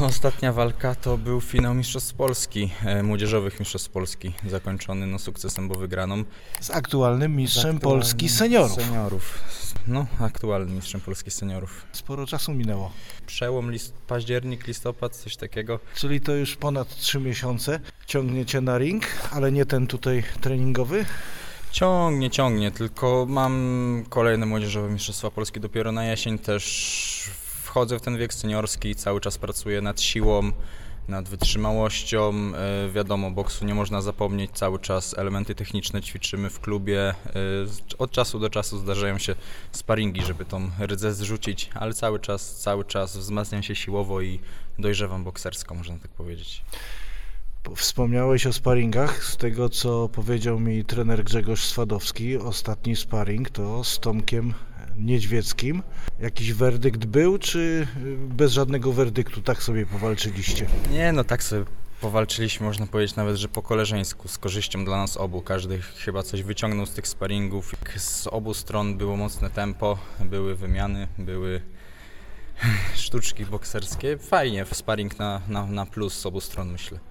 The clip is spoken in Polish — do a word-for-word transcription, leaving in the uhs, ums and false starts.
ostatnia walka to był finał Mistrzostw Polski, e, młodzieżowych Mistrzostw Polski, zakończony no, sukcesem, bo wygraną. Z aktualnym mistrzem Z aktualnym Polski seniorów. Seniorów. No, aktualnym mistrzem Polski seniorów. Sporo czasu minęło. Przełom list, październik, listopad, coś takiego. Czyli to już ponad trzy miesiące. Ciągniecie na ring, ale nie ten tutaj treningowy. Ciągnie, ciągnie, tylko mam kolejne młodzieżowe Mistrzostwa Polski dopiero na jesień. Też wchodzę w ten wiek seniorski, cały czas pracuję nad siłą, nad wytrzymałością. Yy, wiadomo, boksu nie można zapomnieć, cały czas elementy techniczne ćwiczymy w klubie. Yy, od czasu do czasu zdarzają się sparingi, żeby tą rdzę zrzucić, ale cały czas, cały czas wzmacniam się siłowo i dojrzewam boksersko, można tak powiedzieć. Wspomniałeś o sparingach. Z tego, co powiedział mi trener Grzegorz Swadowski, ostatni sparing to z Tomkiem Niedźwieckim. Jakiś werdykt był, czy bez żadnego werdyktu tak sobie powalczyliście? Nie, no tak sobie powalczyliśmy, można powiedzieć nawet, że po koleżeńsku, z korzyścią dla nas obu. Każdy chyba coś wyciągnął z tych sparingów. Z obu stron było mocne tempo, były wymiany, były sztuczki bokserskie. Fajnie, sparing na, na, na plus z obu stron, myślę.